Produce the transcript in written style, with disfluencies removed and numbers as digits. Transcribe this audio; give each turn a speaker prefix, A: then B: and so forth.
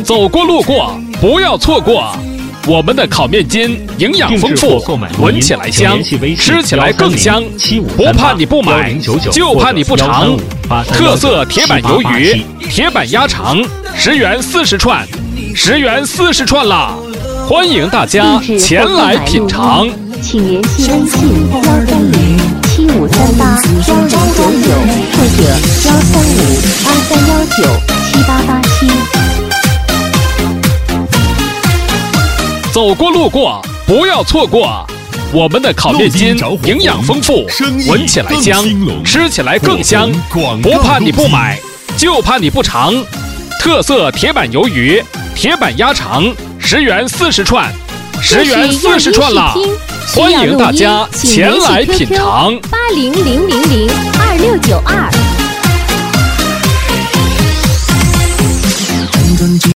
A: 走过路过不要错过，我们的烤面筋营养丰富，闻起来香，吃起来更香。不怕你不买，就怕你不尝。特色铁板鱿鱼、铁板鸭肠，10元40串，10元40串啦！欢迎大家前来品尝。
B: 请联系微信13075381099或者13523197887。
A: 走过路过不要错过，我们的烤面筋营养丰富，闻起来香，吃起来更香。不怕你不买，就怕你不尝。特色铁板鱿鱼、铁板鸭肠，10元40串，10元40串啦！欢迎大家前来品尝。
B: 8000026922。